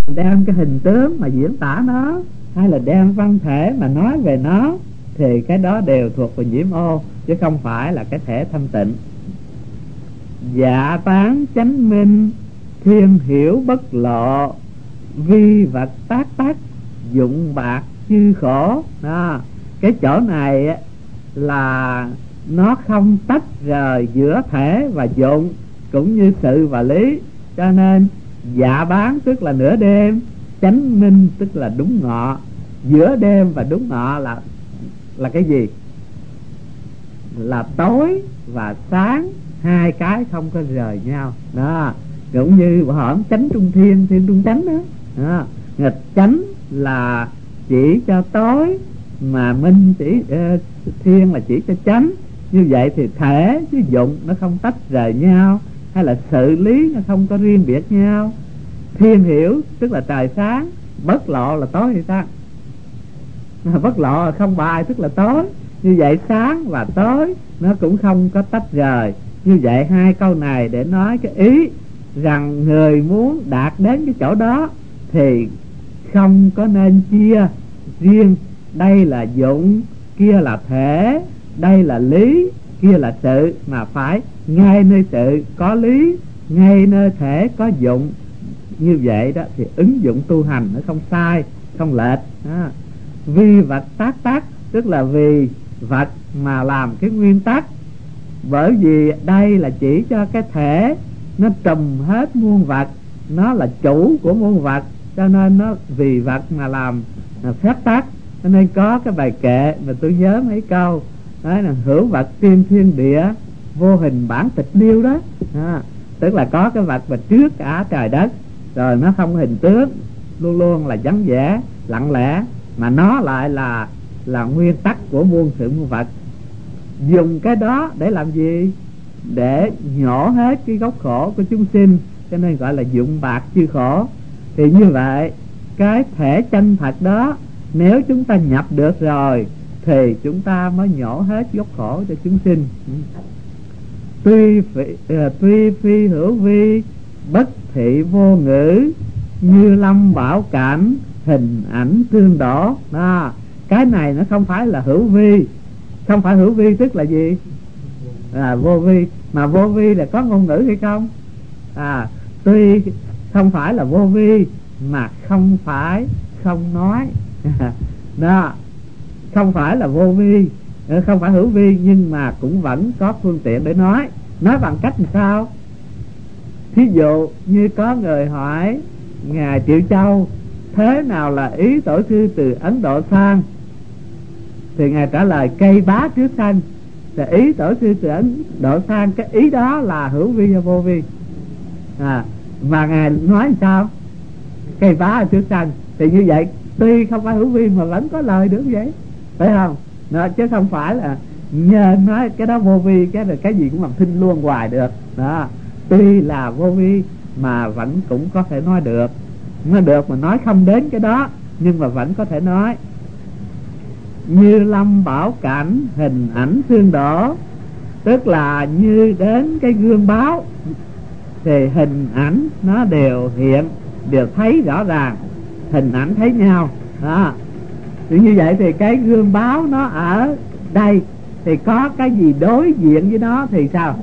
đem cái hình tướng mà diễn tả nó, hay là đem văn thể mà nói về nó, thì cái đó đều thuộc về nhiễm ô, chứ không phải là cái thể thanh tịnh. Dạ tán chánh minh, thiên hiểu bất lộ, vi vật tác tác, dụng bạc chư khổ. Đó, cái chỗ này là nó không tách rời giữa thể và dụng, cũng như sự và lý. Cho nên dạ bán tức là nửa đêm, chánh minh tức là đúng ngọ. Giữa đêm và đúng ngọ là cái gì? Là tối và sáng, hai cái không có rời nhau. Đó, cũng như hổm chánh trung thiên, thiên trung chánh đó. Đó, nghịch chánh là chỉ cho tối, mà minh chỉ thiên là chỉ cho chánh. Như vậy thì thể với dụng nó không tách rời nhau, hay là sự lý nó không có riêng biệt nhau. Thiên hiểu tức là trời sáng, bất lộ là tối hay sáng. Bất lộ là không bài tức là tối. Như vậy sáng và tối nó cũng không có tách rời. Như vậy hai câu này để nói cái ý rằng người muốn đạt đến cái chỗ đó thì không có nên chia riêng, đây là dụng, kia là thể, đây là lý, kia là sự, mà phải ngay nơi sự có lý, ngay nơi thể có dụng. Như vậy đó thì ứng dụng tu hành nó không sai, không lệch. Vi vật tác tác tức là vì vật mà làm cái nguyên tắc. Bởi vì đây là chỉ cho cái thể nó trùm hết muôn vật, nó là chủ của muôn vật, cho nên nó vì vật mà làm phép tắc. Cho nên có cái bài kệ mà tôi nhớ mấy câu đấy là hữu vật tiên thiên địa, vô hình bản tịch liêu đó. Tức là có cái vật mà trước cả trời đất, rồi nó không hình tướng, luôn luôn là vắng vẻ lặng lẽ, mà nó lại là nguyên tắc của muôn sự muôn vật. Dùng cái đó để làm gì? Để nhổ hết cái gốc khổ của chúng sinh, cho nên gọi là dụng bạc chư khổ. Thì như vậy cái thể chân thật đó nếu chúng ta nhập được rồi thì chúng ta mới nhổ hết gốc khổ cho chúng sinh. Tuy phi hữu vi, bất thị vô ngữ, như lâm bảo cảnh, hình ảnh tương đổ. Đó, cái này nó không phải là hữu vi. Không phải hữu vi tức là gì? Vô vi. Mà vô vi là có ngôn ngữ hay không? Tuy không phải là vô vi, mà không phải không nói. Đó, không phải là vô vi, không phải hữu vi, nhưng mà cũng vẫn có phương tiện để nói. Nói bằng cách làm sao? Thí dụ như có người hỏi Ngài Triệu Châu thế nào là ý tổ sư từ Ấn Độ sang, thì Ngài trả lời cây bá trước sanh. Thì ý tổ sư từ Ấn Độ sang, cái ý đó là hữu vi hay vô vi? Mà Ngài nói sao? Cây bá trước sanh. Thì như vậy tuy không phải hữu vi mà vẫn có lời được vậy, phải không? Đó, chứ không phải là nhờ nói cái đó vô vi, cái gì cũng làm thinh luôn hoài được. Đó, tuy là vô vi mà vẫn cũng có thể nói được. Nói được mà nói không đến cái đó, nhưng mà vẫn có thể nói. Như lâm bảo cảnh, hình ảnh tương đổ, tức là như đến cái gương báo thì hình ảnh nó đều hiện, đều thấy rõ ràng, hình ảnh thấy nhau. Đó, thì như vậy thì cái gương báo nó ở đây thì có cái gì đối diện với nó thì sao?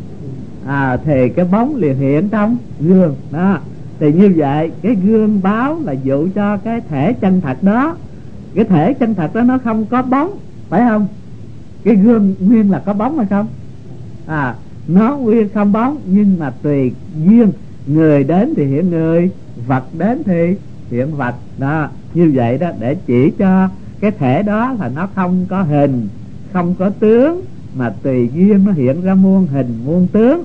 Thì cái bóng liền hiện trong gương. Đó, thì như vậy cái gương báo là dụ cho cái thể chân thật đó. Cái thể chân thật đó nó không có bóng, phải không? Cái gương nguyên là có bóng hay không? Nó nguyên không bóng, nhưng mà tùy duyên, người đến thì hiện người, vật đến thì hiện vật. Đó, như vậy đó, để chỉ cho cái thể đó là nó không có hình, không có tướng, mà tùy duyên nó hiện ra muôn hình muôn tướng.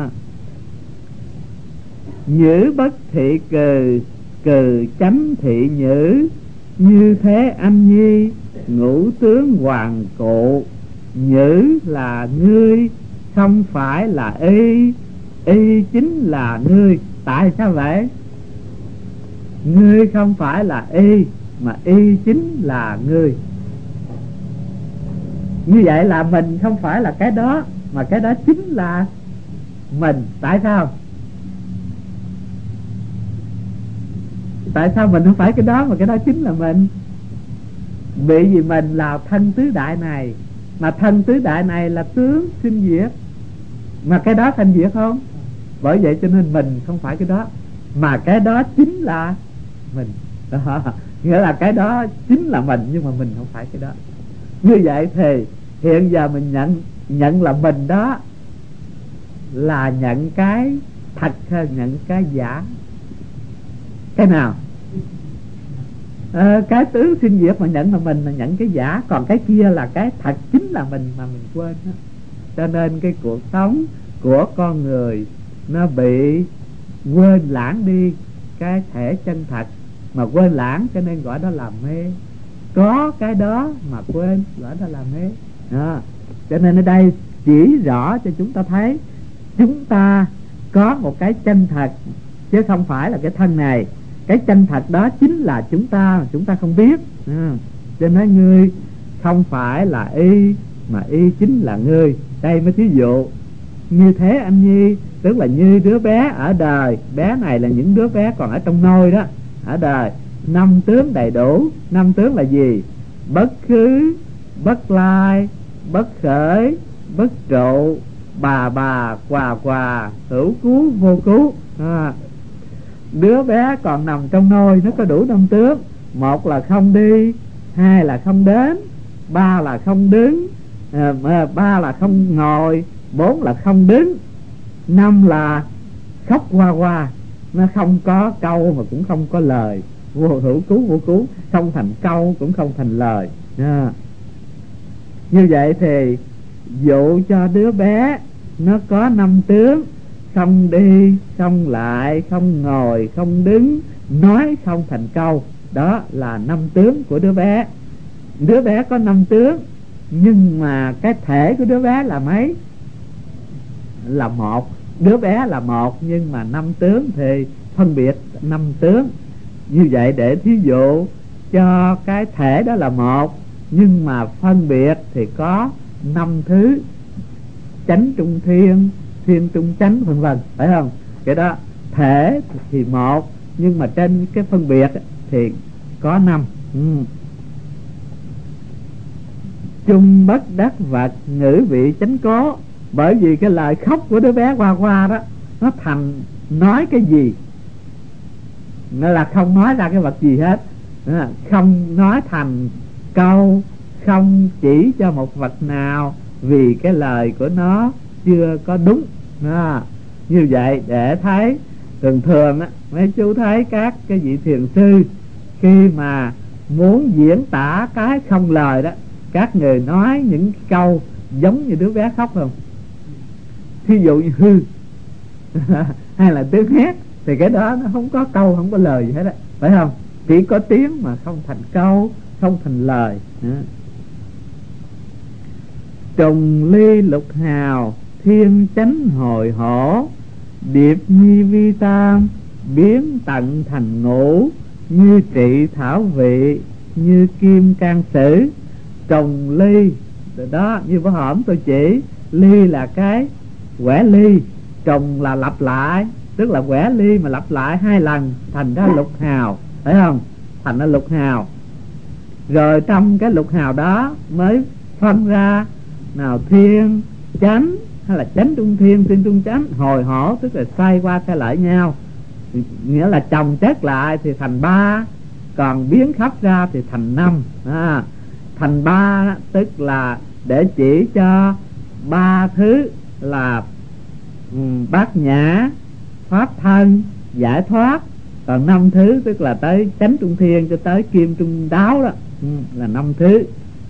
Nhữ bất thị cừ, cừ chánh thị nhữ, như thế anh nhi, ngũ tướng hoàng cụ. Nhữ là ngươi, không phải là y, y chính là ngươi. Tại sao vậy? Ngươi không phải là y, mà y chính là ngươi. Như vậy là mình không phải là cái đó, mà cái đó chính là mình. Tại sao? Tại sao mình không phải cái đó mà cái đó chính là mình? Vì mình là thân tứ đại này, mà thân tứ đại này là tướng sinh diệt, mà cái đó thành diệt không? Bởi vậy cho nên mình không phải cái đó, mà cái đó chính là mình đó. Nghĩa là cái đó chính là mình, nhưng mà mình không phải cái đó. Như vậy thì hiện giờ mình nhận là mình đó là nhận cái thật hay nhận cái giả? Cái nào? Cái tướng sinh diệt mà nhận là mình là nhận cái giả, còn cái kia là cái thật chính là mình mà mình quên đó. Cho nên cái cuộc sống của con người nó bị quên lãng đi cái thể chân thật, mà quên lãng cho nên gọi đó là mê. Có cái đó mà quên gọi đó là mê đó. Cho nên ở đây chỉ rõ cho chúng ta thấy chúng ta có một cái chân thật, chứ không phải là cái thân này. Cái chân thật đó chính là chúng ta, mà chúng ta không biết. Cho nên ngươi không phải là y, mà y chính là ngươi. Đây mới thí dụ như thế anh Nhi, tức là như đứa bé ở đời. Bé này là những đứa bé còn ở trong nôi đó. Ở đời 5 tướng đầy đủ. 5 tướng là gì? Bất khứ, bất lai, bất khởi, bất trụ, bà, quà, hữu cứu, vô cứu. Đứa bé còn nằm trong nôi nó có đủ 5 tướng. 1 là không đi, 2 là không đến, 3 là không đứng, 3 là không ngồi, 4 là không đứng, 5 là khóc hoa. Nó không có câu mà cũng không có lời. Vô hữu cứu, vô cứu, không thành câu cũng không thành lời. Như vậy thì dụ cho đứa bé nó có 5 tướng: không đi, không lại, không ngồi, không đứng, nói không thành câu. Đó là 5 tướng của đứa bé. Đứa bé có 5 tướng, nhưng mà cái thể của đứa bé là mấy? Là 1. Đứa bé là 1, nhưng mà 5 tướng thì phân biệt 5 tướng. Như vậy để thí dụ cho cái thể đó là 1, nhưng mà phân biệt thì có 5 thứ: chánh trung thiên, thiên trung chánh, vân vân, phải không? Cái đó thể thì 1, nhưng mà trên cái phân biệt thì có 5. Chung bất đắc vật, ngữ vị chánh cố. Bởi vì cái lời khóc của đứa bé qua đó, nó thành nói cái gì? Nó là không nói ra cái vật gì hết, không nói thành câu, không chỉ cho một vật nào, vì cái lời của nó chưa có đúng. Như vậy để thấy thường á, mấy chú thấy các cái vị thiền sư khi mà muốn diễn tả cái không lời đó, các người nói những câu giống như đứa bé khóc không? Thí dụ như hư hay là tiếng hét, thì cái đó nó không có câu, không có lời gì hết á, phải không? Chỉ có tiếng mà không thành câu, không thành lời. Trùng ly lục hào, thiên chánh hồi hổ, điệp nhi vi tam, biến tận thành ngũ, như trị thảo vị, như kim can sử. Trùng ly đó, như bữa hổm tôi chỉ, ly là cái quẻ ly, trùng là lặp lại, tức là quẻ ly mà lặp lại 2 lần thành ra lục hào, phải không? Thành ra lục hào. Rồi trong cái lục hào đó mới phân ra nào thiên chánh, hay là chánh trung thiên, thiên trung chánh, hồi hổ, tức là xoay qua xoay lại nhau, nghĩa là chồng chất lại thì thành 3, còn biến khắp ra thì thành 5. Thành 3 tức là để chỉ cho 3 thứ là bát nhã, pháp thân, giải thoát. Còn 5 thứ tức là tới chánh trung thiên cho tới kim trung đáo đó, là 5 thứ.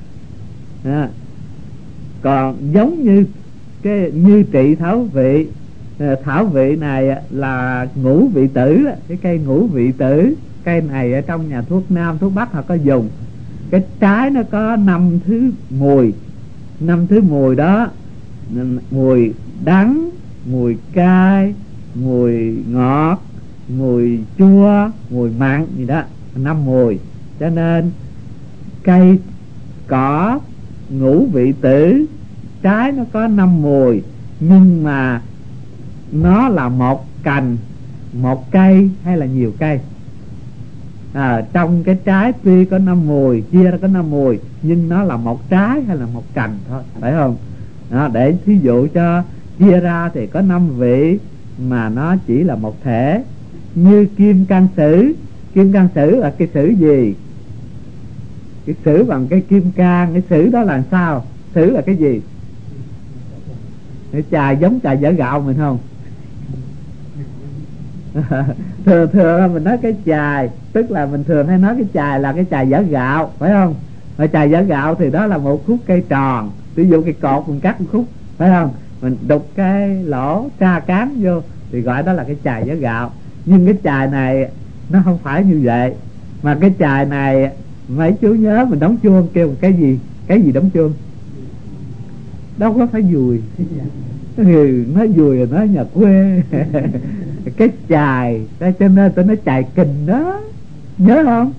Còn giống như cái như trị thảo vị, thảo vị này là ngũ vị tử, cái cây ngũ vị tử. Cây này ở trong nhà thuốc Nam, thuốc Bắc họ có dùng. Cái trái nó có 5 thứ mùi. 5 thứ mùi đó: mùi đắng, mùi cay, mùi ngọt, mùi chua, mùi mặn gì đó, 5 mùi. Cho nên cây cỏ ngũ vị tử, trái nó có 5 mùi, nhưng mà nó là một cành, một cây hay là nhiều cây? Trong cái trái tuy có 5 mùi, chia ra có 5 mùi, nhưng nó là một trái hay là một cành thôi, phải không? Để thí dụ cho chia ra thì có 5 vị mà nó chỉ là một thể. Như kim can sử. Kim can sử là cái sử gì? Cái sử bằng cái kim can. Cái sử đó là sao? Sử là cái gì? Cái chài giống chài dở gạo mình không? thường mình nói cái chài, tức là mình thường hay nói cái chài là cái chài dở gạo, phải không? Mà chài dở gạo thì đó là một khúc cây tròn, ví dụ cái cột mình cắt một khúc, phải không? Mình đục cái lỗ tra cám vô thì gọi đó là cái chài dở gạo. Nhưng cái chài này nó không phải như vậy, mà cái chài này mấy chú nhớ mình đóng chuông kêu cái gì? Cái gì đóng chuông? Đâu có phải dùi. Nói dùi là nói nhà quê. Cái chài, cho nên tôi nói chài kình đó, nhớ không?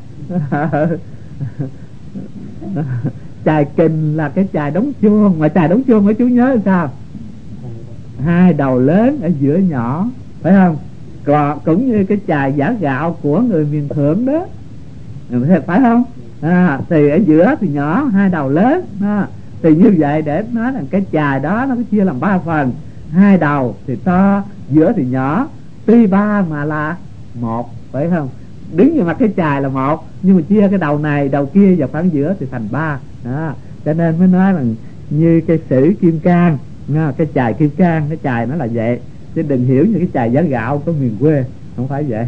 Chài kình là cái chài đóng chuông. Mà chài đóng chuông mấy chú nhớ sao? 2 đầu lớn ở giữa nhỏ, phải không? Còn cũng như cái chài giả gạo của người miền Thượng đó, phải không? Thì ở giữa thì nhỏ, 2 đầu lớn. Thì như vậy để nói rằng cái chài đó nó chia làm 3 phần. 2 đầu thì to, giữa thì nhỏ, tuy 3 mà là 1, phải không? Đứng như mặt cái chài là 1, nhưng mà chia cái đầu này đầu kia vào khoảng giữa thì thành 3. Cho nên mới nói rằng như cái sử kim cang, cái chài kim cang, cái chài nó là vậy, chứ đừng hiểu như cái chài giả gạo của miền quê, không phải vậy.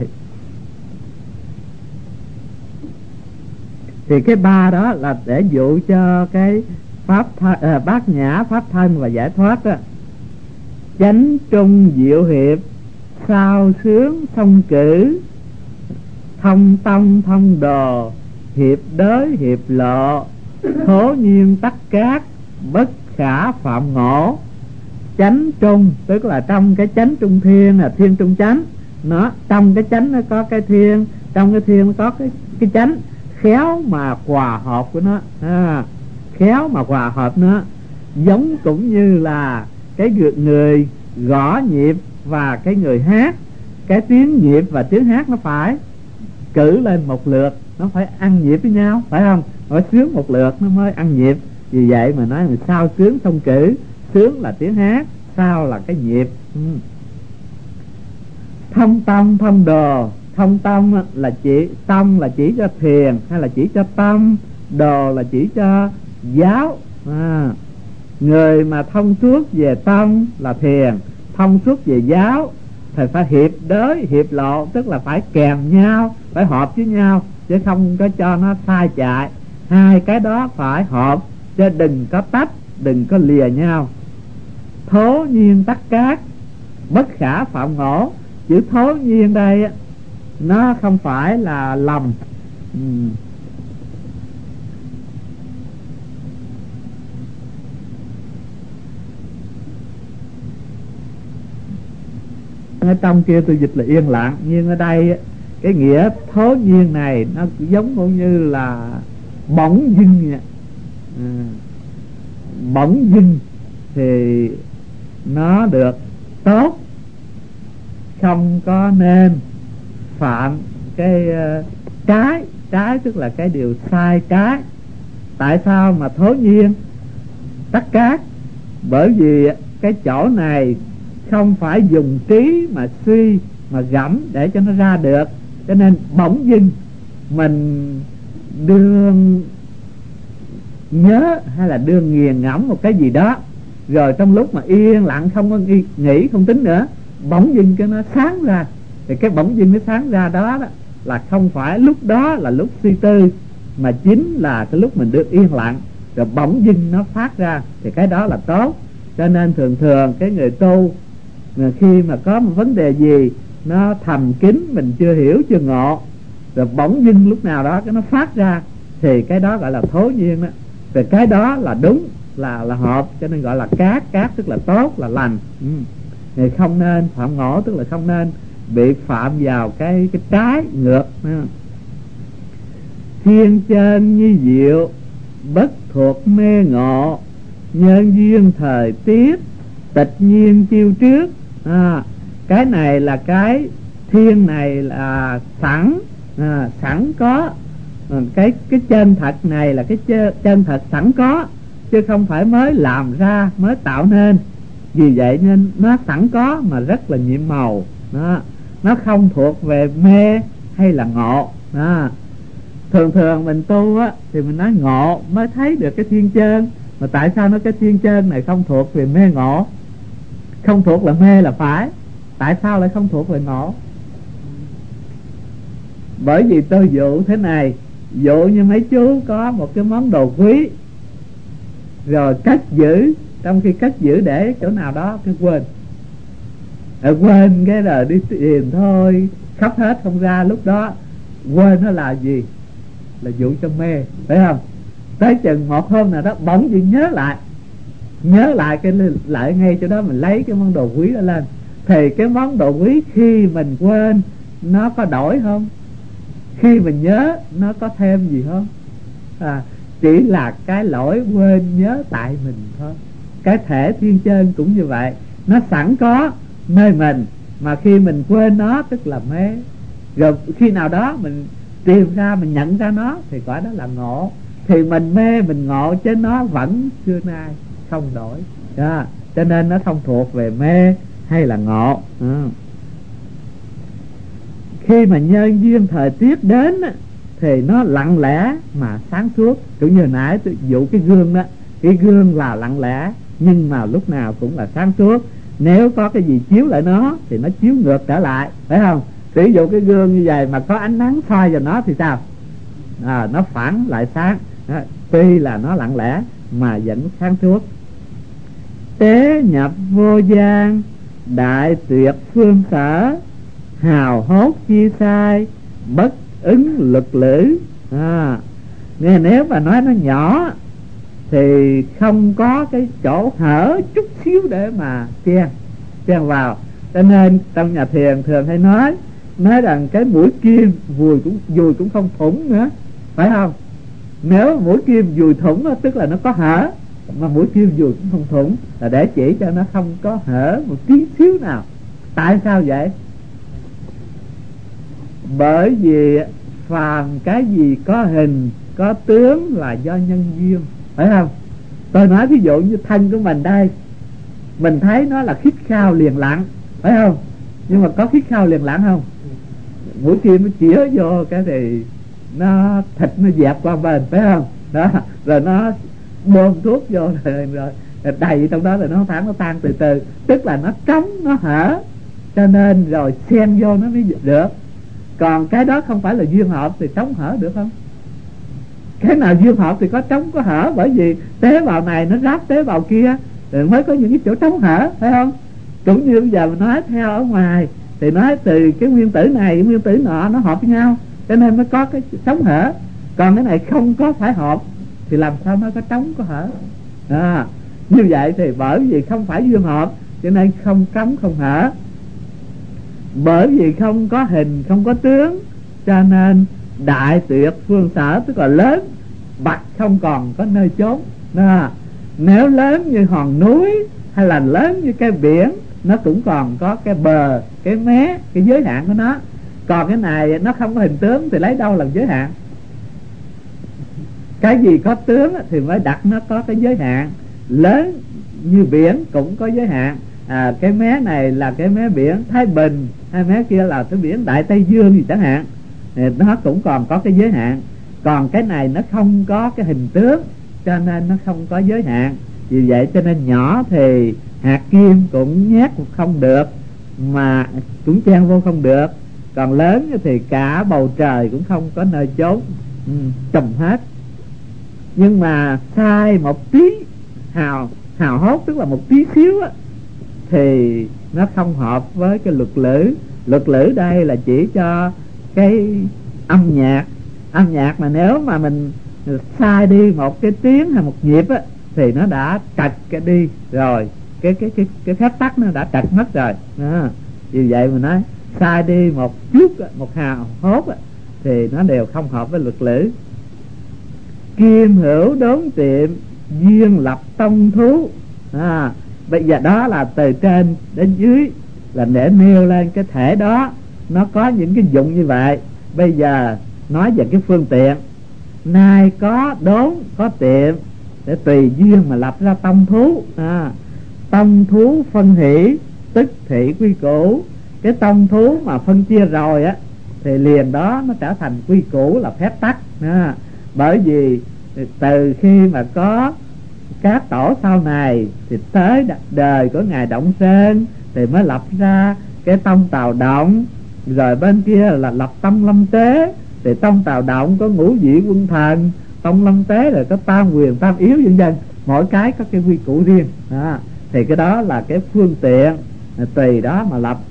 Thì cái 3 đó là để dụ cho cái pháp bát nhã, pháp thân và giải thoát đó. Chánh trung diệu hiệp, sao sướng thông cử, thông tâm thông đồ, hiệp đới hiệp lộ, thố nhiên tắc cát, bất khả phạm ngộ. Chánh trung tức là trong cái chánh trung thiên là thiên trung chánh. Nó trong cái chánh nó có cái thiên, trong cái thiên nó có cái chánh, khéo mà hòa hợp của nó. Khéo mà hòa hợp nó, giống cũng như là cái người gõ nhịp và cái người hát, cái tiếng nhịp và tiếng hát nó phải cử lên một lượt, nó phải ăn nhịp với nhau, phải không? Phải sướng một lượt nó mới ăn nhịp. Vì vậy mà nói là sao sướng thông cử. Sướng là tiếng hát, sao là cái nhịp. Thông tâm thông đồ. Thông tâm là chỉ, tâm là chỉ cho thiền hay là chỉ cho tâm, đồ là chỉ cho giáo. Người mà thông suốt về tâm là thiền, thông suốt về giáo thì phải hiệp đới hiệp lộ, tức là phải kèm nhau, phải hợp với nhau, chứ không có cho nó sai chạy. 2 cái đó phải hợp, chứ đừng có tách, đừng có lìa nhau. Thố nhiên tắc cát, bất khả phạm ngộ. Chữ thố nhiên đây nó không phải là lầm. Ở trong kia tôi dịch là yên lặng, nhưng ở đây cái nghĩa thố nhiên này nó giống cũng như là bỗng dưng vậy. Bỗng dưng thì nó được tốt, không có nên phạm cái trái tức là cái điều sai trái. Tại sao mà thố nhiên tắc cát? Bởi vì cái chỗ này không phải dùng trí mà suy mà gẫm để cho nó ra được, cho nên bỗng dưng mình đương nhớ hay là đương nghiền ngẫm một cái gì đó, rồi trong lúc mà yên lặng không có nghĩ không tính nữa, bỗng dưng cho nó sáng ra. Thì cái bỗng dưng nó sáng ra đó là không phải lúc đó là lúc suy tư, mà chính là cái lúc mình được yên lặng rồi bỗng dưng nó phát ra, thì cái đó là tốt. Cho nên thường cái người tu mà khi mà có một vấn đề gì nó thầm kín, mình chưa hiểu chưa ngộ, rồi bỗng dưng lúc nào đó cái nó phát ra, thì cái đó gọi là thố nhiên đó. Rồi cái đó là đúng, là hợp, cho nên gọi là cát tức là tốt, là lành. Thì không nên phạm ngộ, tức là không nên bị phạm vào cái trái ngược. Thiên chân như diệu, bất thuộc mê ngộ, nhân duyên thời tiết, tịch nhiên chiêu trước. Cái này là cái thiên này là sẵn, sẵn có. Cái chân thật này là cái chân thật sẵn có, chứ không phải mới làm ra, mới tạo nên. Vì vậy nên nó sẵn có mà rất là nhiệm màu. Nó không thuộc về mê hay là ngộ. Thường thường mình tu á thì mình nói ngộ mới thấy được cái thiên chân. Mà tại sao nói cái thiên chân này không thuộc về mê ngộ? Không thuộc là mê là phải. Tại sao lại không thuộc về ngộ? Bởi vì tôi dụ thế này. Dụ như mấy chú có một cái món đồ quý, rồi cất giữ, trong khi cất giữ để chỗ nào đó cái quên. Quên cái rồi đi tìm thôi, khóc hết không ra. Lúc đó quên nó là gì? Là dụ cho mê, phải không? Tới chừng một hôm nào đó bỗng dưng nhớ lại cái lại ngay chỗ đó mình lấy cái món đồ quý đó lên. Thì cái món đồ quý khi mình quên nó có đổi không? Khi mình nhớ nó có thêm gì không? Chỉ là cái lỗi quên nhớ tại mình thôi. Cái thể thiên chân cũng như vậy. Nó sẵn có nơi mình, mà khi mình quên nó tức là mê. Rồi khi nào đó mình tìm ra, mình nhận ra nó thì gọi đó là ngộ. Thì mình mê mình ngộ, chứ nó vẫn xưa nay không đổi. Cho nên nó không thuộc về mê hay là ngộ. Khi mà nhân duyên thời tiết đến thì nó lặng lẽ mà sáng suốt. Cũng như nãy tôi dụ cái gương đó, cái gương là lặng lẽ nhưng mà lúc nào cũng là sáng suốt. Nếu có cái gì chiếu lại nó thì nó chiếu ngược trở lại, phải không? Ví dụ cái gương như vậy mà có ánh nắng soi vào nó thì sao? Nó phản lại sáng. Tuy là nó lặng lẽ mà vẫn sáng suốt. Tế nhập vô gian, đại tuyệt phương sở, hào hốt chi sai, bất ứng lực lữ. Nghe nếu mà nói nó nhỏ thì không có cái chỗ hở chút xíu để mà chen vào. Cho nên trong nhà thiền thường hay nói rằng cái mũi kim dùi cũng không thủng nữa, phải không? Nếu mũi kim dùi thủng đó, tức là nó có hở, mà mũi kim dùi cũng không thủng là để chỉ cho nó không có hở một tí xíu nào. Tại sao vậy? Bởi vì phàm cái gì có hình có tướng là do nhân duyên, phải không? Tôi nói ví dụ như thân của mình đây, mình thấy nó là khít khao liền lặng, phải không? Nhưng mà có khít khao liền lặng không? Mũi kim nó chĩa vô cái thì nó thịt nó dẹp qua bên, phải không? Đó, rồi nó bơm thuốc vô rồi đầy trong đó, rồi nó tan từ từ. Tức là nó trống, nó hở, cho nên rồi xen vô nó mới được. Còn cái đó không phải là duyên hợp thì trống hở được không? Cái nào duyên hợp thì có trống có hở. Bởi vì tế bào này nó ráp tế bào kia rồi mới có những cái chỗ trống hở, phải không? Cũng như bây giờ mình nói theo ở ngoài thì nói từ cái nguyên tử này nguyên tử nọ nó hợp với nhau, cho nên mới có cái trống hở. Còn cái này không có phải hợp thì làm sao nó có trống có hở? Như vậy thì bởi vì không phải duyên hợp cho nên không trống không hở. Bởi vì không có hình không có tướng cho nên đại tuyệt phương sở, tức là lớn bạch không còn có nơi chốn. Nếu lớn như hòn núi hay là lớn như cái biển, nó cũng còn có cái bờ, cái mé, cái giới hạn của nó. Còn cái này nó không có hình tướng thì lấy đâu làm giới hạn? Cái gì có tướng thì mới đặt nó có cái giới hạn. Lớn như biển cũng có giới hạn. Cái mé này là cái mé biển Thái Bình, hay mé kia là cái biển Đại Tây Dương gì chẳng hạn, thì nó cũng còn có cái giới hạn. Còn cái này nó không có cái hình tướng cho nên nó không có giới hạn. Vì vậy cho nên nhỏ thì hạt kim cũng nhét không được, mà cũng chen vô không được. Còn lớn thì cả bầu trời cũng không có nơi chốn trùm hết. Nhưng mà sai một tí hào hốt, tức là một tí xíu á, thì nó không hợp với cái luật lữ. Luật lữ đây là chỉ cho cái âm nhạc. Âm nhạc mà nếu mà mình sai đi một cái tiếng hay một nhịp á, thì nó đã trật cái đi rồi, cái phép tắc nó đã trật mất rồi. Vì vậy mình nói sai đi một chút, một hào hốt á, thì nó đều không hợp với luật lữ. Kim hữu đốn tiệm, duyên lập tông thú. Bây giờ đó là từ trên đến dưới là để nêu lên cái thể đó nó có những cái dụng như vậy. bây giờ nói về cái phương tiện. Nay có đốn có tiệm, để tùy duyên mà lập ra tông thú. Tông thú phân hỷ tức thị quy củ. Cái tông thú mà phân chia rồi á thì liền đó nó trở thành quy củ, là phép tắc. Bởi vì từ khi mà có các tổ sau này thì tới đời của ngài Động Sơn thì mới lập ra cái tông Tào Động, rồi bên kia là lập tông Lâm Tế. Thì tông Tào Động có ngũ vị quân thần, tông Lâm Tế rồi có tam quyền tam yếu vân vân, mỗi cái có cái quy củ riêng. Thì cái đó là cái phương tiện, tùy đó mà lập.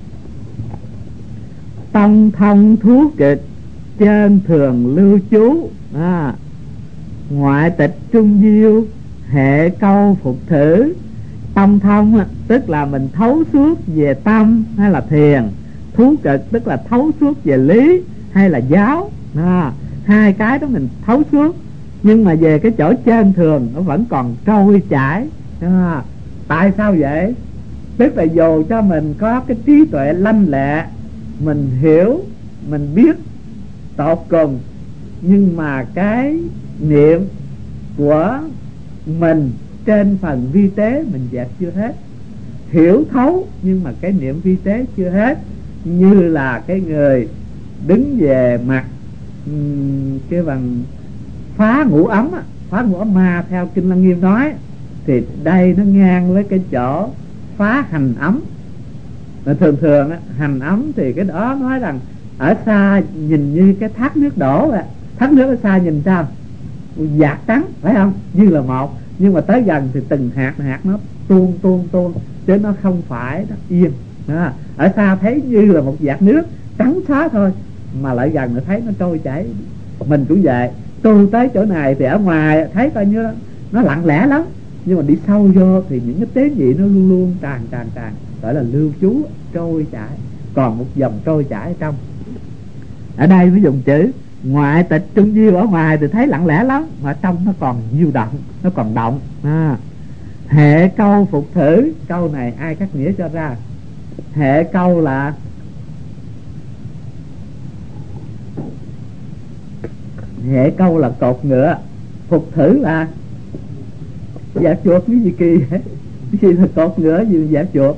Tông thông thú kịch trên thường lưu chú. Ngoại tịch trung diêu hệ câu phục thử. Tông thông tức là mình thấu suốt về tâm hay là thiền, thú kịch tức là thấu suốt về lý hay là giáo. Hai cái đó mình thấu suốt, nhưng mà về cái chỗ trên thường nó vẫn còn trôi chảy. Tại sao vậy? Tức là dù cho mình có cái trí tuệ lanh lẹ, mình hiểu, mình biết tột cùng, nhưng mà cái niệm của mình trên phần vi tế mình dẹp chưa hết. Hiểu thấu nhưng mà cái niệm vi tế chưa hết. Như là cái người đứng về mặt cái bằng phá ngũ ấm ma theo Kinh Lăng Nghiêm nói, thì đây nó ngang với cái chỗ phá hành ấm. Thường thường hành ấm thì cái đó nói rằng ở xa nhìn như cái thác nước đổ vậy. Thác nước ở xa nhìn sao? Dạt trắng, phải không? Như là một. Nhưng mà tới gần thì từng hạt nó tuôn, chứ nó không phải nó yên. Ở xa thấy như là một dạt nước trắng xóa thôi, mà lại gần nó thấy nó trôi chảy. Mình cũng vậy, tu tới chỗ này thì ở ngoài thấy coi như nó lặng lẽ lắm, nhưng mà đi sâu vô thì những cái tế nhị nó luôn luôn tràn, gọi là lưu trú, trôi chảy, còn một dòng trôi chảy ở trong. Ở đây mới dùng chữ ngoại tịch trung diêu. Ở ngoài thì thấy lặng lẽ lắm, mà trong nó còn diêu động, nó còn động. Hệ câu phục thử. Câu này ai cắt nghĩa cho ra? Hệ câu là cột ngựa, phục thử là dẹp chuột. Cái gì kỳ vậy? Cái gì là cột ngựa, gì dẹp chuột?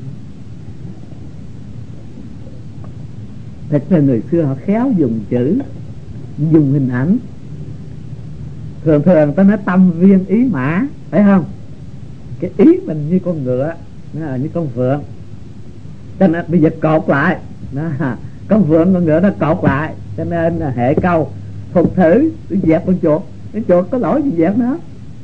Thật ra người xưa họ khéo dùng chữ, dùng hình ảnh. Thường ta nói tâm viên ý mã, phải không? Cái ý mình như con ngựa, nó là như con vượn, cho nên bây giờ cột lại đó, con vượn con ngựa nó cột lại, cho nên là hệ câu phục thử dẹp con chuột. Cái chuột có lỗi gì dẹp nó?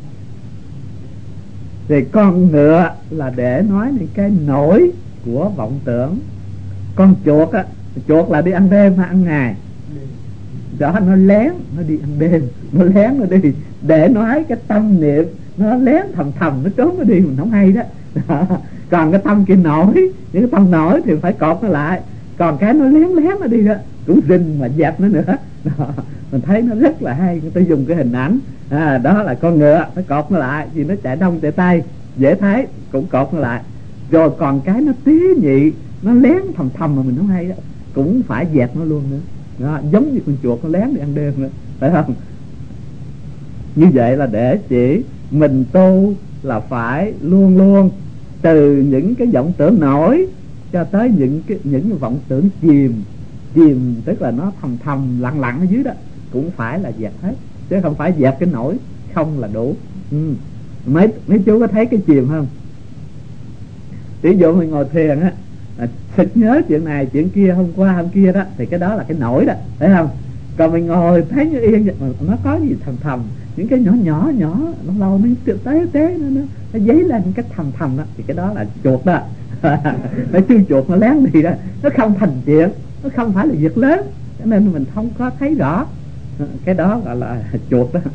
Thì con ngựa là để nói những cái nổi của vọng tưởng. Con chuột chuột là đi ăn đêm hay ăn ngày? Đó, nó lén, nó đi ăn đêm, nó lén nó đi để nói cái tâm niệm, nó lén thầm nó trốn nó đi, mình không hay đó. Còn cái tâm kia nổi, những cái tâm nổi thì phải cột nó lại. Còn cái nó lén nó đi đó cũng rình mà dẹp nó nữa. Mình thấy nó rất là hay, người ta dùng cái hình ảnh. Đó là con ngựa, phải cột nó lại, vì nó chạy đông chạy tây, dễ thấy, cũng cột nó lại. Rồi còn cái nó tế nhị, nó lén thầm mà mình không hay đó, cũng phải dẹp nó luôn nữa. Đó, giống như con chuột nó lén đi ăn đêm nữa, phải không? Như vậy là để chỉ mình tu là phải luôn luôn từ những cái vọng tưởng nổi cho tới những cái vọng tưởng chìm, tức là nó thầm lặng ở dưới đó, cũng phải là dẹp hết, chứ không phải dẹp cái nổi không là đủ. Mấy chú có thấy cái chìm không? Ví dụ mình ngồi thiền á, sực nhớ chuyện này chuyện kia, hôm qua hôm kia đó, thì cái đó là cái nổi đó, phải không? Còn mình ngồi thấy như yên vậy, mà nó có gì thầm, những cái nhỏ nó lâu nó tế nó dấy lên cái thầm đó, thì cái đó là chuột đó. Nó chưa chuột nó lén đi đó, nó không thành chuyện, nó không phải là việc lớn, cho nên mình không có thấy rõ. Cái đó gọi là chuột đó.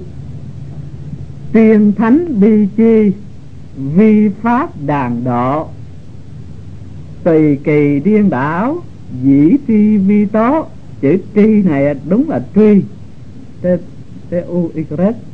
Tiên thánh bi chi vi pháp đàn độ, tùy kỳ điên đảo dĩ tri vi tố. Chữ tri này đúng là truy, T-U-Y.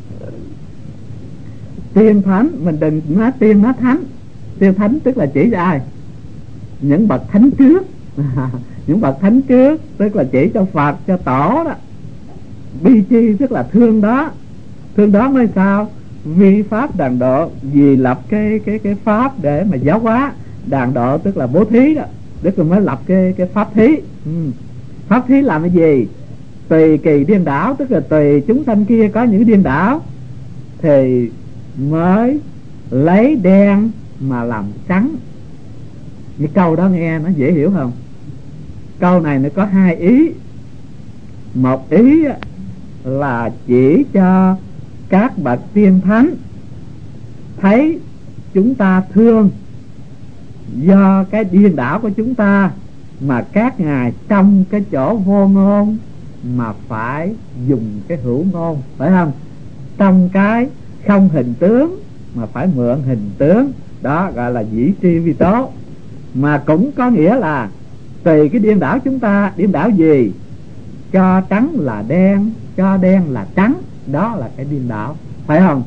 Tiên thánh, mình đừng nói tiên nói thánh. Tiên thánh tức là chỉ cho ai? Những bậc thánh trước. những bậc thánh trước, tức là chỉ cho Phật, cho Tổ đó. Bi chi tức là thương đó. Thương đó mới sao? Vi pháp đàn độ, vì lập cái pháp để mà giáo hóa. Đàn độ tức là bố thí đó, tức là mới lập cái pháp thí. Pháp thí làm cái gì? Tùy kỳ điên đảo, tức là tùy chúng sanh kia có những điên đảo thì mới lấy đen mà làm trắng. Cái câu đó nghe nó dễ hiểu không? Câu này nó có hai ý. Một ý là chỉ cho các bậc tiên thánh thấy chúng ta thương do cái điên đảo của chúng ta, mà các ngài trong cái chỗ vô ngôn mà phải dùng cái hữu ngôn, phải không? Trong cái không hình tướng mà phải mượn hình tướng, đó gọi là dĩ tri vi tố. Mà cũng có nghĩa là tùy cái điên đảo chúng ta, điên đảo gì? Cho trắng là đen, cho đen là trắng, đó là cái điên đảo, phải không?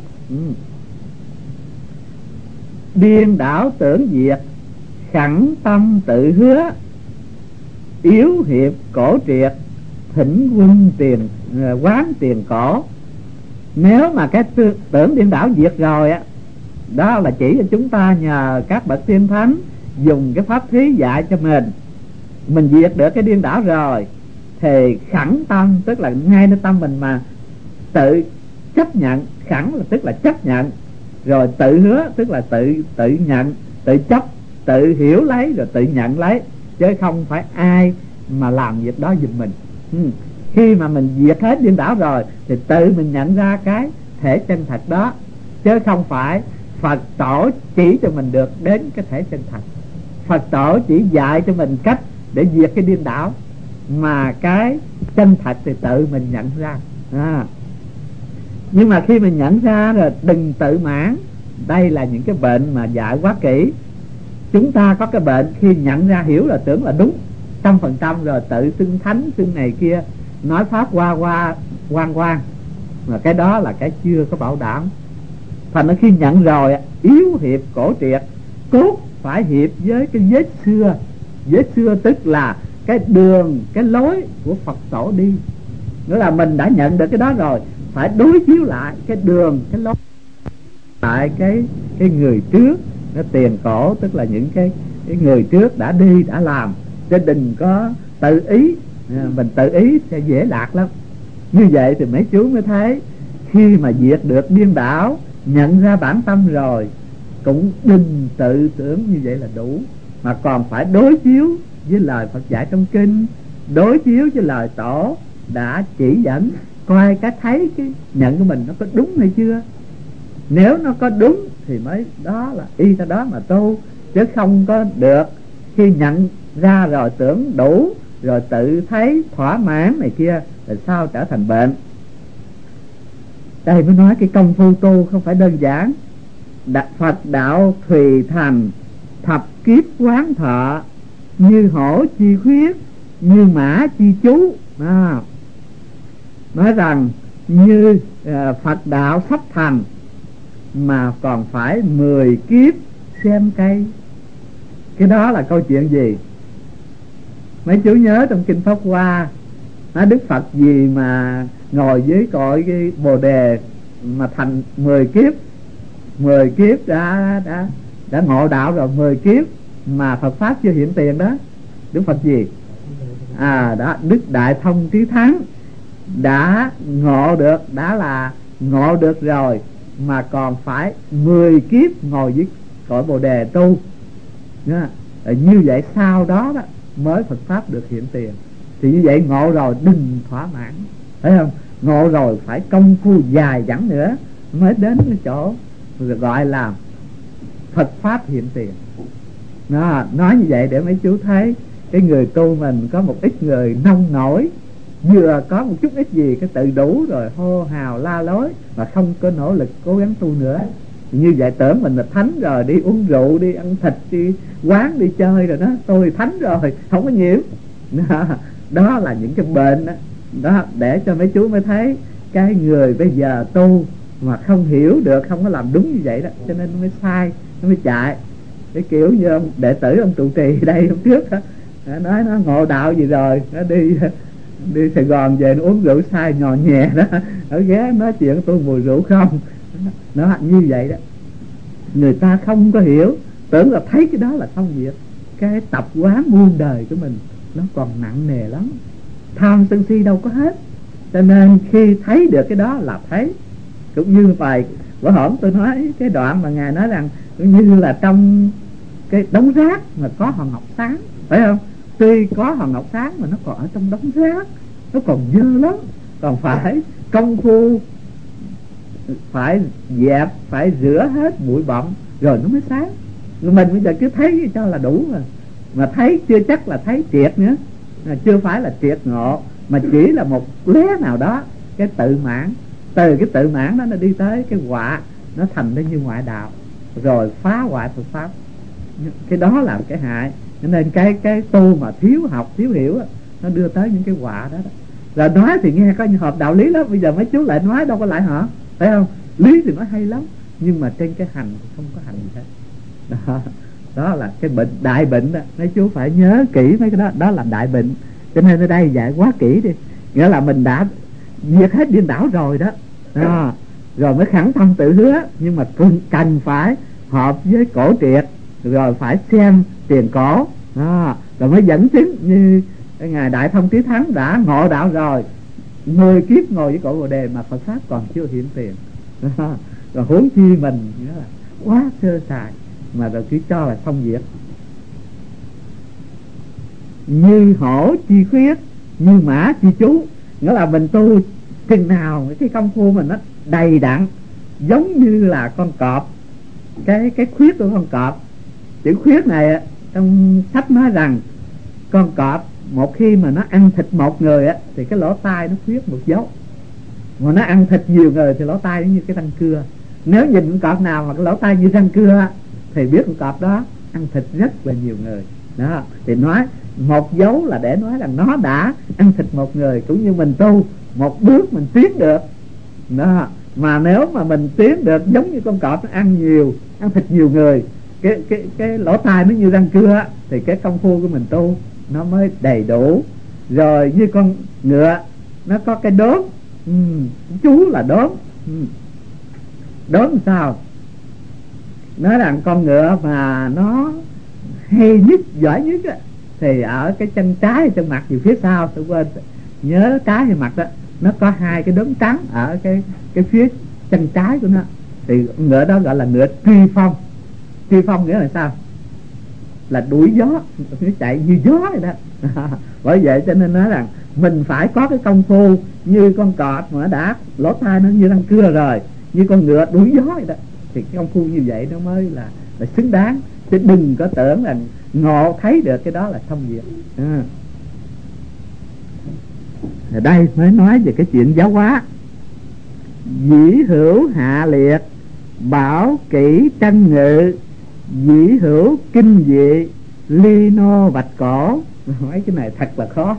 Điên đảo tưởng diệt, khẳng tâm tự hứa, yếu hiệp cổ triệt, thỉnh quân tiền quán tiền cổ. Nếu mà cái tưởng điên đảo diệt rồi á, đó là chỉ cho chúng ta nhờ các bậc tiên thánh dùng cái pháp thí dạy cho mình diệt được cái điên đảo rồi thì khẳng tâm, tức là ngay nơi tâm mình mà tự chấp nhận. Khẳng là tức là chấp nhận, rồi tự hứa tức là tự nhận, tự chấp, tự hiểu lấy rồi tự nhận lấy, chứ không phải ai mà làm việc đó giùm mình. Khi mà mình diệt hết điên đảo rồi thì tự mình nhận ra cái thể chân thật đó, chứ không phải Phật tổ chỉ cho mình được đến cái thể chân thật. Phật tổ chỉ dạy cho mình cách để diệt cái điên đảo, mà cái chân thật thì tự mình nhận ra. Nhưng mà khi mình nhận ra rồi đừng tự mãn. Đây là những cái bệnh mà dạy quá kỹ. Chúng ta có cái bệnh khi nhận ra hiểu là tưởng là đúng 100% rồi tự xưng thánh xưng này kia, nói pháp quang mà cái đó là cái chưa có bảo đảm. Thành nó khi nhận rồi yếu hiệp cổ triệt, cốt phải hiệp với cái vết xưa. Vết xưa tức là cái đường, cái lối của Phật tổ đi. Nghĩa là mình đã nhận được cái đó rồi, phải đối chiếu lại cái đường, cái lối lại cái người trước. Nó tiền cổ tức là những cái người trước đã đi đã làm, chứ đừng có tự ý. Mình tự ý sẽ dễ lạc lắm. Như vậy thì mấy chú mới thấy khi mà diệt được điên đảo, nhận ra bản tâm rồi, cũng đừng tự tưởng như vậy là đủ, mà còn phải đối chiếu với lời Phật dạy trong kinh, đối chiếu với lời tổ đã chỉ dẫn, coi cái thấy cái nhận của mình nó có đúng hay chưa. Nếu nó có đúng thì mới đó là y theo đó mà tu, chứ không có được khi nhận ra rồi tưởng đủ rồi tự thấy thỏa mãn này kia rồi sao trở thành bệnh. Đây mới nói cái công phu tu không phải đơn giản. Phật đạo thùy thành, thập kiếp quán thọ, như hổ chi khuyết, như mã chi chú. Nói rằng như Phật đạo sắp thành mà còn phải 10 kiếp xem cây. Cái đó là câu chuyện gì? Mấy chú nhớ trong kinh Pháp Hoa nói Đức Phật gì mà ngồi dưới cội cái bồ đề mà thành 10 kiếp. 10 kiếp đã ngộ đạo rồi, 10 kiếp mà Phật Pháp chưa hiện tiền đó. Đức Phật gì? Đó, Đức Đại Thông Trí Thắng đã ngộ được, đã là ngộ được rồi mà còn phải 10 kiếp ngồi dưới cội bồ đề tu. Như vậy sau đó đó mới Phật Pháp được hiện tiền. Thì như vậy ngộ rồi đừng thỏa mãn, thấy không? Ngộ rồi phải công phu dài dẳng nữa mới đến cái chỗ gọi là Phật Pháp hiện tiền. Nói như vậy để mấy chú thấy cái người tu mình có một ít người nông nổi, vừa có một chút ít gì cái tự đủ rồi hô hào la lối mà không có nỗ lực cố gắng tu nữa. Như vậy tưởng mình là thánh rồi, đi uống rượu, đi ăn thịt, đi quán, đi chơi rồi đó, tôi thánh rồi, không có nhiễm. Đó là những cái bệnh đó. Đó, để cho mấy chú mới thấy cái người bây giờ tu mà không hiểu được, không có làm đúng như vậy đó, cho nên nó mới sai, nó mới chạy. Cái kiểu như ông đệ tử ông trụ trì đây hôm trước đó, nói nó ngộ đạo gì rồi, nó đi Sài Gòn về nó uống rượu say nhò nhẹ đó, ở ghé nói chuyện tôi mùi rượu không. Nó như vậy đó, người ta không có hiểu, tưởng là thấy cái đó là xong việc. Cái tập quán muôn đời của mình nó còn nặng nề lắm, tham sân si đâu có hết. Cho nên khi thấy được cái đó là thấy. Cũng như bài bữa hổm tôi nói cái đoạn mà Ngài nói rằng như là trong cái đống rác mà có hòn ngọc sáng, phải không? Tuy có hòn ngọc sáng mà nó còn ở trong đống rác, nó còn dơ lắm, còn phải công phu, phải dẹp, phải rửa hết bụi bặm rồi nó mới sáng. Mình bây giờ cứ thấy cho là đủ mà thấy chưa chắc là thấy triệt nữa, chưa phải là triệt ngộ, mà chỉ là một lé nào đó, cái tự mãn. Từ cái tự mãn đó nó đi tới cái họa, nó thành ra như ngoại đạo, rồi phá hoại Phật pháp. Cái đó là cái hại. Cho nên cái tu mà thiếu học, thiếu hiểu đó, nó đưa tới những cái họa đó. Rồi nói thì nghe có hợp đạo lý lắm, bây giờ mấy chú lại nói đâu có lại hả, phải không? Lý thì nói hay lắm, nhưng mà trên cái hành thì không có hành gì hết. Đó là cái bệnh, đại bệnh đó. Mấy chú phải nhớ kỹ mấy cái đó, đó là đại bệnh. Cho nên ở đây dạy quá kỹ đi. Nghĩa là mình đã diệt hết điên đảo rồi đó, rồi mới khẳng tâm tự hứa. Nhưng mà cần phải hợp với cổ triệt, rồi phải xem tiền cổ, rồi mới dẫn chứng. Như Ngài Đại Thông Trí Thắng đã ngộ đạo rồi, 10 kiếp ngồi với cổ Bồ Đề mà Phật pháp còn chưa hiện tiền. Rồi huống chi mình nghĩa là quá sơ sài mà rồi cứ cho là xong việc. Như hổ chi khuyết, như mã chi chú. Nghĩa là mình tu chừng nào cái công phu mình nó đầy đặn, giống như là con cọp. Cái khuyết của con cọp, chữ khuyết này trong sách nói rằng con cọp một khi mà nó ăn thịt một người thì cái lỗ tai nó khuyết một dấu, mà nó ăn thịt nhiều người thì lỗ tai nó như cái răng cưa. Nếu nhìn con cọp nào mà cái lỗ tai như răng cưa thì biết con cọp đó ăn thịt rất là nhiều người đó. Thì nói một dấu là để nói rằng nó đã ăn thịt một người. Cũng như mình tu một bước mình tiến được đó, mà nếu mà mình tiến được giống như con cọp nó ăn thịt nhiều người, cái lỗ tai nó như răng cưa thì cái công phu của mình tu nó mới đầy đủ. Rồi như con ngựa nó có cái đốm, chú là đốm. Đốm sao? Nói rằng con ngựa mà nó hay nhất, giỏi nhất thì ở cái chân trái, chân mặt gì phía sau, tôi quên nhớ trái hay mặt đó, nó có hai cái đốm trắng ở cái phía chân trái của nó. Thì ngựa đó gọi là ngựa truy phong. Truy phong nghĩa là sao? Là đuổi gió, nó chạy như gió vậy đó. Bởi vậy cho nên nói rằng mình phải có cái công phu như con cọp mà đã lỗ tai nó như răng cưa rồi, như con ngựa đuổi gió vậy đó, thì cái công phu như vậy nó mới là xứng đáng. Chứ đừng có tưởng là ngộ thấy được cái đó là xong việc. Ở đây mới nói về cái chuyện giáo hóa. Dĩ hữu hạ liệt, bảo kỹ trân ngự, dĩ hữu kinh dị, ly nô vạch cổ. Mấy cái này thật là khó.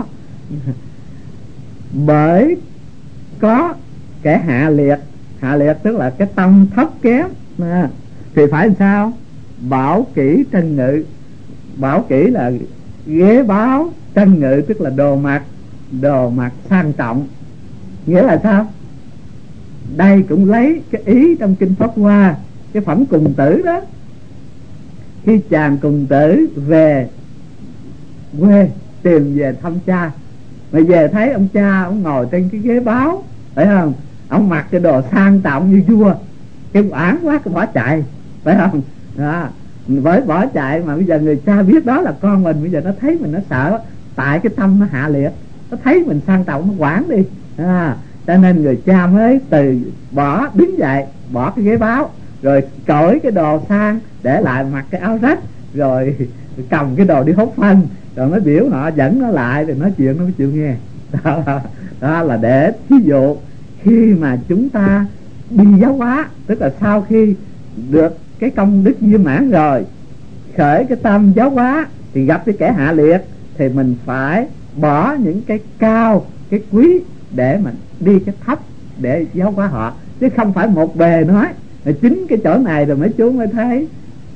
Bởi có kẻ hạ liệt. Hạ liệt tức là cái tâm thấp kém thì phải làm sao? Bảo kỹ trân ngự. Bảo kỹ là ghế báo, trân ngự tức là đồ mặc sang trọng. Nghĩa là sao? Đây cũng lấy cái ý trong kinh Pháp Hoa, cái phẩm Cùng Tử đó. Khi chàng Cùng Tử về quê tìm về thăm cha, mà về thấy ông cha ông ngồi trên cái ghế báo, phải không? Ông mặc cái đồ sang trọng như vua, cái oán quá cái bỏ chạy, phải không? Đó. Với bỏ chạy mà bây giờ người cha biết đó là con mình, bây giờ nó thấy mình nó sợ, tại cái tâm nó hạ liệt, nó thấy mình sang trọng nó quản đi. Cho nên người cha mới bỏ đứng dậy, bỏ cái ghế báo, rồi cởi cái đồ sang, để lại mặc cái áo rách, rồi cầm cái đồ đi hốt phân, rồi mới biểu họ dẫn nó lại, rồi nói chuyện nó mới chịu nghe. Đó là để ví dụ khi mà chúng ta đi giáo hóa, tức là sau khi được cái công đức viên mãn rồi, khởi cái tâm giáo hóa, thì gặp cái kẻ hạ liệt thì mình phải bỏ những cái cao, cái quý để mình đi cái thấp để giáo hóa họ, chứ không phải một bề nói. Chính cái chỗ này rồi mấy chú mới thấy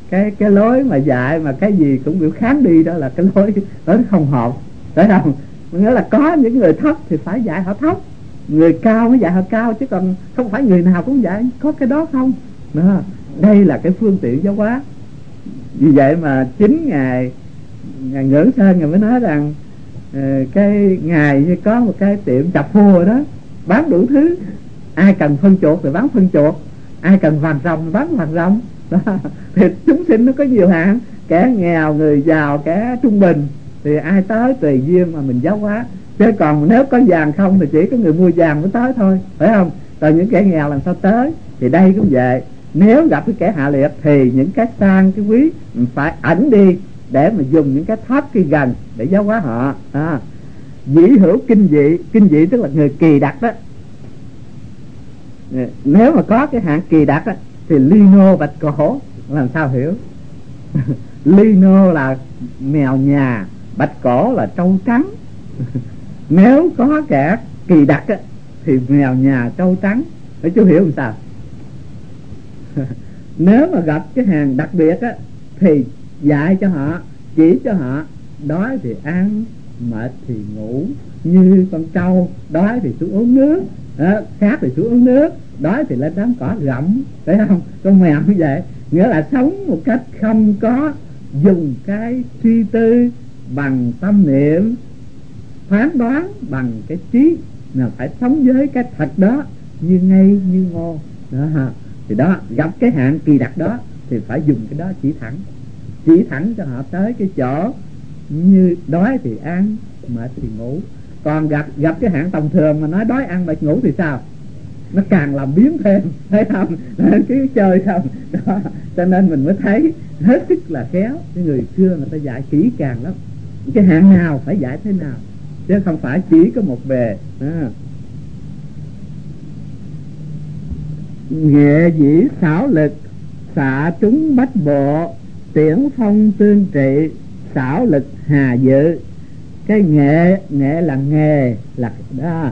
cái lối mà dạy mà cái gì cũng biểu kháng đi, đó là cái lối đó không hợp, phải không? Nghĩa là có những người thấp thì phải dạy họ thấp, người cao mới dạy họ cao, chứ còn không phải người nào cũng dạy có cái đó không. Đó, đây là cái phương tiện giáo hóa. Vì vậy mà chính ngài Ngưỡng Sơn ngài mới nói rằng cái ngài như có một cái tiệm chập phô đó, bán đủ thứ, ai cần phân chuột thì bán phân chuột, ai cần vàng ròng thì bán vàng ròng. Đó, thì chúng sinh nó có nhiều hạng, kẻ nghèo, người giàu, kẻ trung bình, thì ai tới tùy duyên mà mình giáo hóa. Chứ còn nếu có vàng không thì chỉ có người mua vàng mới tới thôi, phải không? Còn những kẻ nghèo làm sao tới? Thì đây cũng vậy, nếu gặp cái kẻ hạ liệt thì những cái sang cái quý mình phải ẩn đi, để mà dùng những cái thấp cái gần để giáo hóa họ. Dĩ hữu kinh dị, kinh dị tức là người kỳ đặc đó. Nếu mà có cái hạng kỳ đặc đó, thì lino bạch cổ làm sao hiểu? Lino là mèo nhà, bạch cổ là trâu trắng. Nếu có kẻ kỳ đặc á, thì mèo nhà trâu trắng, để chú hiểu làm sao? Nếu mà gặp cái hàng đặc biệt á, thì dạy cho họ, chỉ cho họ, đói thì ăn, mệt thì ngủ. Như con trâu đói thì xuống uống nước, khát thì xuống uống nước, đói thì lên đám cỏ gặm, phải không? Con mèo như vậy, nghĩa là sống một cách không có dùng cái suy tư bằng tâm niệm, phán đoán bằng cái trí, là phải sống với cái thật đó như ngây như ngô đó. Thì đó, gặp cái hạng kỳ đặc đó thì phải dùng cái đó chỉ thẳng cho họ tới cái chỗ như đói thì ăn, mệt thì ngủ. Còn gặp cái hạng tầm thường mà nói đói ăn mệt ngủ thì sao? Nó càng làm biến thêm, thấy không? Cứ chơi không đó. Cho nên mình mới thấy hết sức là khéo. Cái người xưa người ta dạy kỹ càng lắm, cái hạng nào phải dạy thế nào, chứ không phải chỉ có một bề. Nghệ dĩ xảo lực, xạ trúng bách bộ, tiễn phong tương trị, xảo lực hà dự. Cái nghệ là nghề là đó.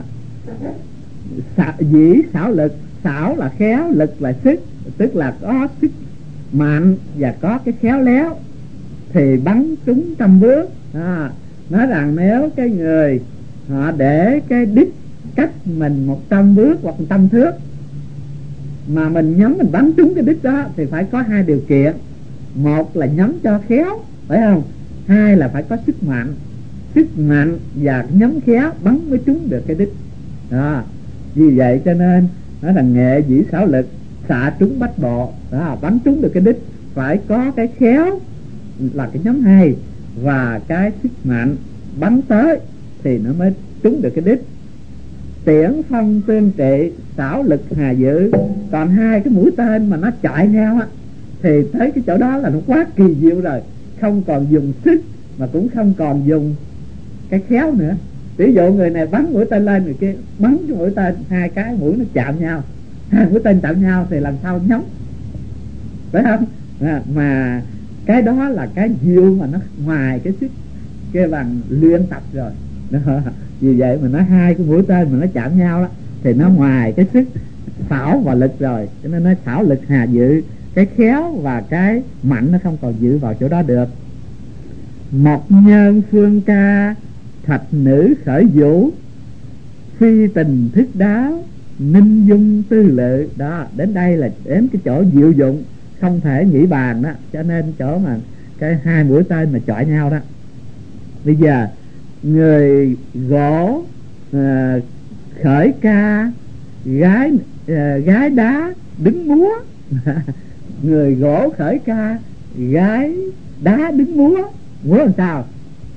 Dĩ xảo lực, xảo là khéo, lực là sức, tức là có sức mạnh và có cái khéo léo thì bắn trúng trăm bước. Nói rằng nếu cái người họ để cái đích cách mình 100 bước hoặc 100 thước mà mình nhắm mình bắn trúng cái đích đó, thì phải có hai điều kiện. Một là nhắm cho khéo, phải không? Hai là phải có sức mạnh và nhắm khéo bắn mới trúng được cái đích đó. Vì vậy cho nên nó là nghệ dĩ xảo lực, xạ trúng bách bộ đó, bắn trúng được cái đích phải có cái khéo là cái nhắm hay, và cái sức mạnh bắn tới thì nó mới trúng được cái đích. Tiễn phong tương trị, xảo lực hà dự. Còn hai cái mũi tên mà nó chạy nhau á, thì thấy cái chỗ đó là nó quá kỳ diệu rồi, không còn dùng sức mà cũng không còn dùng cái khéo nữa. Ví dụ người này bắn mũi tên lên, người kia bắn cái mũi tên, hai cái mũi nó chạm nhau, hai mũi tên chạm nhau thì làm sao nhắm, phải không? Mà cái đó là cái diệu mà nó ngoài cái sức cái bằng luyện tập rồi đó. Vì vậy mà nói hai cái mũi tên mà nó chạm nhau đó, thì nó ngoài cái sức xảo và lực rồi, cho nên nói xảo lực hà dự. Cái khéo và cái mạnh nó không còn dự vào chỗ đó được. Một nhân phương ca, thạch nữ khởi vũ, phi tình thức đáo, ninh dung tư lự. Đó, đến đây là đến cái chỗ diệu dụng không thể nghĩ bàn đó. Cho nên chỗ mà cái hai mũi tên mà chọi nhau đó. Bây giờ người gỗ khởi ca, gái đá đứng múa. Người gỗ khởi ca, gái đá đứng múa làm sao?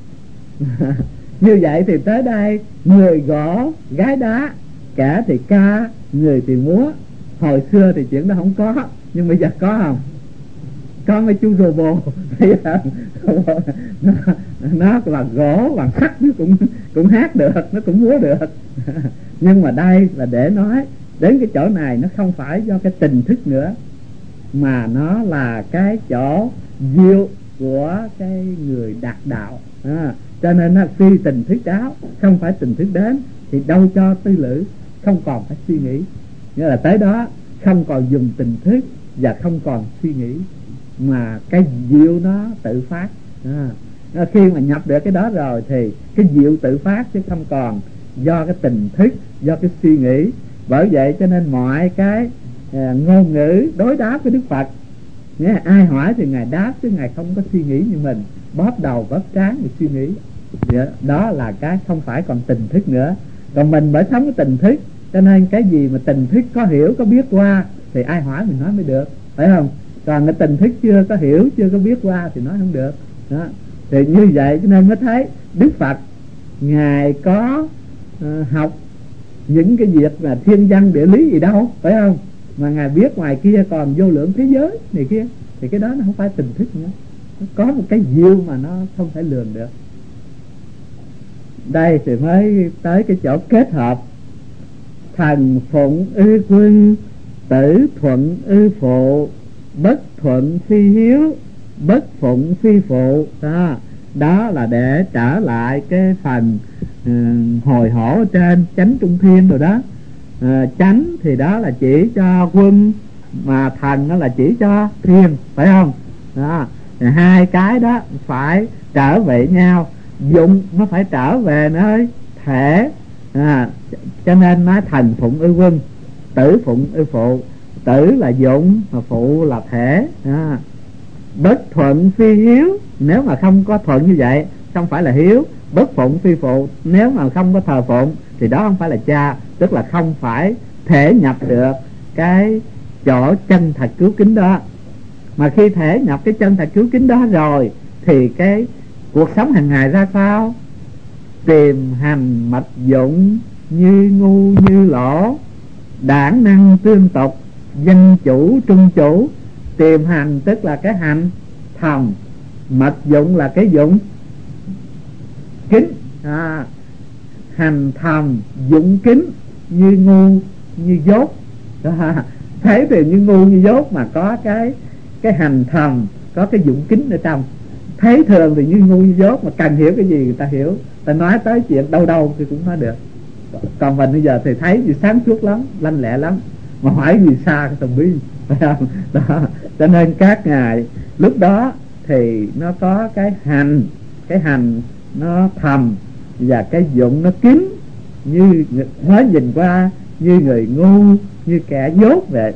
Như vậy thì tới đây người gỗ gái đá, kẻ thì ca, người thì múa. Hồi xưa thì chuyện đó không có, nhưng bây giờ có không? Có mấy chú rô bô nó là gỗ bằng sắt, nó cũng hát được, nó cũng múa được. Nhưng mà đây là để nói đến cái chỗ này, nó không phải do cái tình thức nữa, mà nó là cái chỗ diệu của cái người đạt đạo. Cho nên nó phi tình thức đáo, không phải tình thức đến thì đâu cho tư lự, không còn phải suy nghĩ. Nghĩa là tới đó không còn dùng tình thức và không còn suy nghĩ. mà cái diệu nó tự phát. Khi mà nhập được cái đó rồi thì cái diệu tự phát, chứ không còn do cái tình thức, do cái suy nghĩ. Bởi vậy cho nên mọi cái ngôn ngữ đối đáp với Đức Phật, ai hỏi thì Ngài đáp, chứ Ngài không có suy nghĩ như mình, bóp đầu bóp trán để suy nghĩ. Đó là cái không phải còn tình thức nữa. Còn mình bởi sống cái tình thức, cho nên cái gì mà tình thức có hiểu, có biết qua thì ai hỏi mình nói mới được, phải không? Còn cái tình thức chưa có hiểu, chưa có biết qua thì nói không được. Đó. Thì như vậy cho nên mới thấy Đức Phật Ngài có học những cái việc là thiên văn địa lý gì đâu, phải không? Mà Ngài biết ngoài kia còn vô lượng thế giới này kia, thì cái đó nó không phải tình thức nữa, nó có một cái diệu mà nó không thể lường được. Đây thì mới tới cái chỗ kết hợp: thần phụng ư quân, tử thuận ư phụ, bất thuận phi hiếu, bất phụng phi phụ. Đó là để trở lại cái phần hồi hổ ở trên chánh trung thiên rồi đó. Chánh thì đó là chỉ cho quân, mà thần đó là chỉ cho thiên, phải không? Đó. Hai cái đó phải trở về nhau, dụng nó phải trở về nơi thể. Cho nên nói thần phụng ư quân, tử phụng ư phụ. Tử là dụng, mà phụ là thể. Bất thuận phi hiếu, nếu mà không có thuận như vậy không phải là hiếu. Bất phụng phi phụ, nếu mà không có thờ phụng thì đó không phải là cha, tức là không phải thể nhập được cái chỗ chân thật cứu kính đó. Mà khi thể nhập cái chân thật cứu kính đó rồi thì cái cuộc sống hàng ngày ra sao? Tìm hành mạch dụng, như ngu như lỗ, đảng năng tương tục, danh chủ trung chủ. Tìm hành tức là cái hành thầm, mạch dụng là cái dụng kính. Hành thầm dụng kính, như ngu như dốt. Thế thì như ngu như dốt mà có cái hành thầm, có cái dụng kính ở trong. Thấy thường thì như ngu như dốt, mà cần hiểu cái gì người ta hiểu, ta nói tới chuyện đâu đâu thì cũng nói được. Còn mình bây giờ thì thấy gì sáng suốt lắm, lanh lẹ lắm, mà hỏi gì xa cái tầm bi, phải không? Đó. Cho nên các ngài lúc đó thì nó có cái hành nó thầm, và cái dụng nó kín, như mới nhìn qua như người ngu, như kẻ dốt vậy.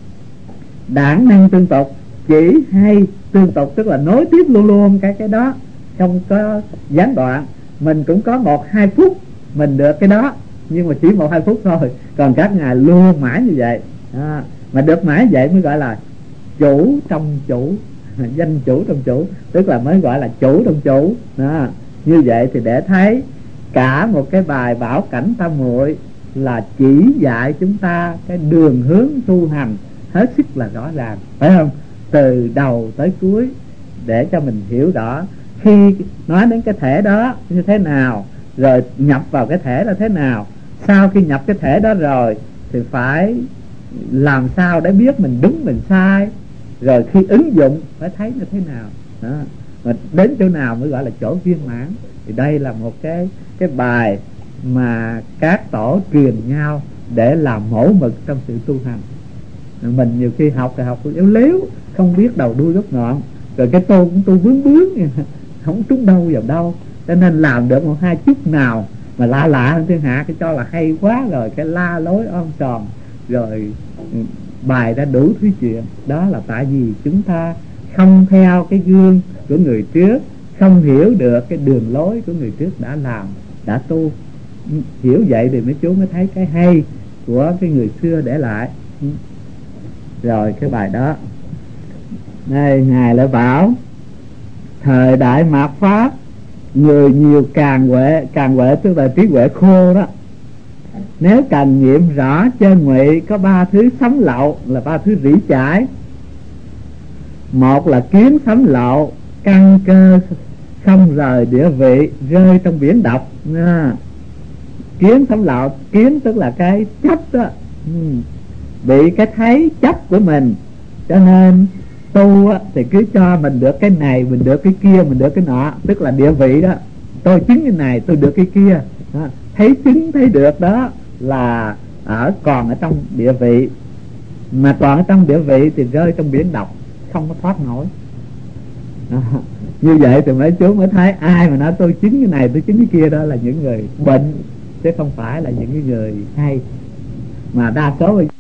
Đảng năng tương tục, chỉ hay tương tục tức là nối tiếp luôn luôn cái đó, không có gián đoạn. Mình cũng có 1-2 phút mình được cái đó, nhưng mà chỉ 1-2 phút thôi. Còn các ngài luôn mãi như vậy. Mà được mãi vậy mới gọi là chủ trong chủ, danh chủ trong chủ, tức là mới gọi là chủ trong chủ. Như vậy thì để thấy cả một cái bài Bảo Cảnh Tam Muội là chỉ dạy chúng ta cái đường hướng tu hành hết sức là rõ ràng, phải không? Từ đầu tới cuối để cho mình hiểu rõ. Khi nói đến cái thể đó như thế nào, rồi nhập vào cái thể là thế nào, sau khi nhập cái thể đó rồi thì phải làm sao để biết mình đúng mình sai, rồi khi ứng dụng phải thấy như thế nào đó. Mà đến chỗ nào mới gọi là chỗ viên mãn. Thì đây là một cái bài mà các tổ truyền nhau để làm mẫu mực trong sự tu hành. Mình nhiều khi học thì học yếu léo, không biết đầu đuôi gốc ngọn, rồi cái tu cũng tu vướng không trúng đâu vào đâu. Cho nên làm được 1-2 chút nào mà lạ hơn thiên hạ, cái cho là hay quá rồi, cái la lối om sòm, rồi bài ra đủ thứ chuyện. Đó là tại vì chúng ta không theo cái gương của người trước, không hiểu được cái đường lối của người trước đã làm, đã tu. Hiểu vậy thì mấy chú mới thấy cái hay của cái người xưa để lại. Rồi cái bài đó đây ngài lại bảo: thời đại mạt Pháp, người nhiều càng huệ tức là trí huệ khô đó. Nếu cần nghiệm rõ chân ngụy, có 3 thứ sấm lậu, là 3 thứ rỉ chải. Một là kiến sấm lậu, căn cơ không rời địa vị, rơi trong biển độc. Kiến sấm lậu, kiến tức là cái chấp đó, bị cái thấy chấp của mình, cho nên tu thì cứ cho mình được cái này, mình được cái kia, mình được cái nọ, tức là địa vị đó. Tôi chứng cái này, tôi được cái kia đó. Thấy chứng thấy được đó là còn ở trong địa vị, mà còn ở trong địa vị thì rơi trong biển độc. không có thoát nổi. Như vậy thì mấy chú mới thấy ai mà nói tôi chứng cái này tôi chứng cái kia, đó là những người bệnh chứ không phải là những cái người hay. Mà đa số